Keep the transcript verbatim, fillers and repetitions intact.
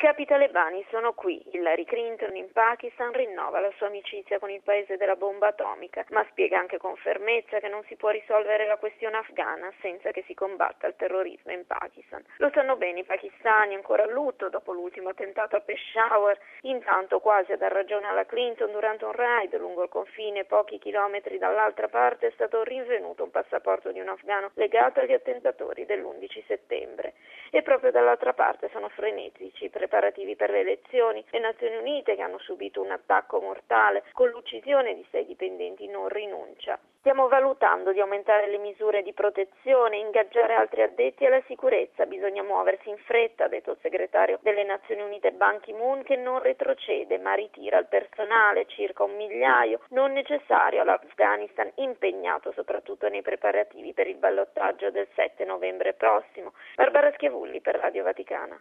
capi talebani sono qui. Hillary Clinton in Pakistan rinnova la sua amicizia con il paese della bomba atomica, ma spiega anche con fermezza che non si può risolvere la questione afghana senza che si combatta il terrorismo in Pakistan. Lo sanno bene i pakistani, ancora a lutto dopo l'ultimo attentato a Peshawar. Intanto, quasi a dar ragione alla Clinton, durante un raid lungo il confine, pochi chilometri dall'altra parte, è stato rinvenuto un passaporto di un afghano legato agli attentatori dell'undici settembre. E proprio dall'altra parte sono frenetici i preparativi per le elezioni. Le Nazioni Unite, che hanno subito un attacco mortale con l'uccisione di sei dipendenti, non rinuncia. Stiamo valutando di aumentare le misure di protezione, ingaggiare altri addetti alla sicurezza. Bisogna muoversi in fretta, ha detto il segretario delle Nazioni Unite Ban Ki-moon, che non retrocede ma ritira il personale, circa un migliaio, non necessario all'Afghanistan, impegnato soprattutto nei preparativi per il ballottaggio del sette novembre prossimo. Barbara Schiavulli per Radio Vaticana.